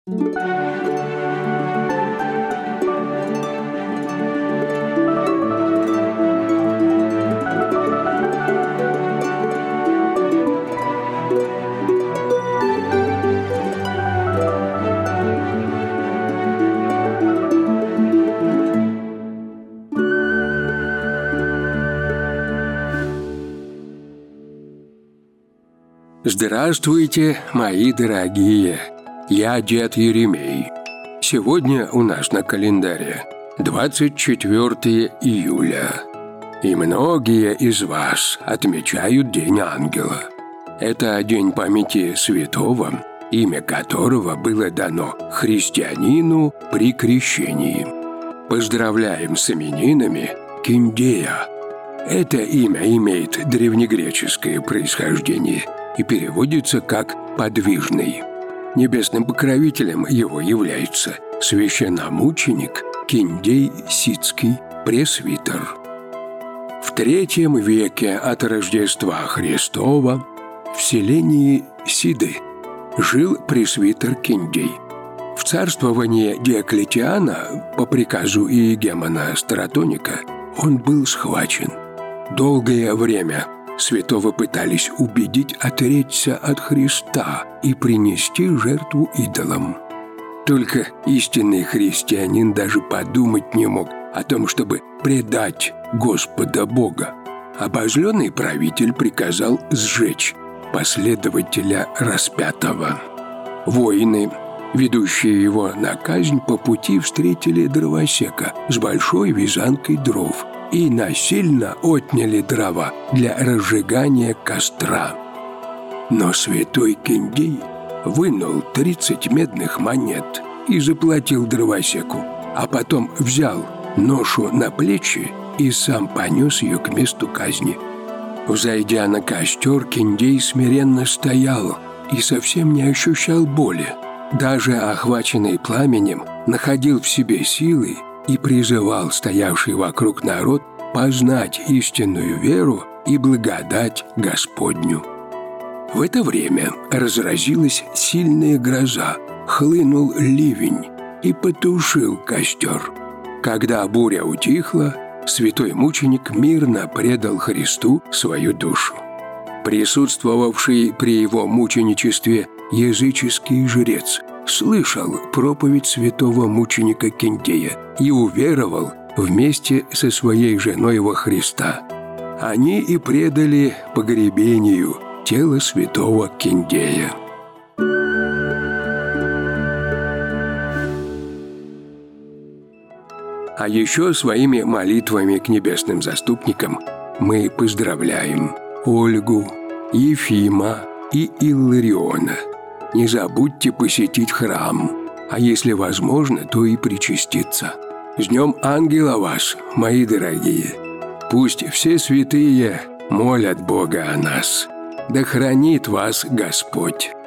Здравствуйте, мои дорогие! Я дед Еремей. Сегодня у нас на календаре 24 июля. И многие из вас отмечают День Ангела. Это день памяти святого, имя которого было дано христианину при крещении. Поздравляем с именинами Киндея. Это имя имеет древнегреческое происхождение и переводится как «подвижный». Небесным покровителем его является священномученик Киндей Сидский пресвитер. В III веке от Рождества Христова в селении Сиды жил пресвитер Киндей. В царствовании Диоклетиана по приказу Иегемона Стратоника он был схвачен. Долгое время святого пытались убедить отречься от Христа и принести жертву идолам. Только истинный христианин даже подумать не мог о том, чтобы предать Господа Бога. Обозленный правитель приказал сжечь последователя распятого. Воины, ведущие его на казнь, по пути встретили дровосека с большой вязанкой дров и насильно отняли дрова для разжигания костра. Но святой Киндей вынул 30 медных монет и заплатил дровосеку, а потом взял ношу на плечи и сам понес ее к месту казни. Взойдя на костер, Киндей смиренно стоял и совсем не ощущал боли. Даже охваченный пламенем находил в себе силы и призывал стоявший вокруг народ познать истинную веру и благодать Господню. В это время разразилась сильная гроза, хлынул ливень и потушил костер. Когда буря утихла, святой мученик мирно предал Христу свою душу. Присутствовавший при его мученичестве языческий жрец слышал проповедь святого мученика Киндея и уверовал вместе со своей женой во Христа. Они и предали погребению тело святого Киндея. А еще своими молитвами к небесным заступникам мы поздравляем Ольгу, Ефима и Иллариона. Не забудьте посетить храм, а если возможно, то и причаститься. С Днем Ангела вас, мои дорогие! Пусть все святые молят Бога о нас. Да хранит вас Господь!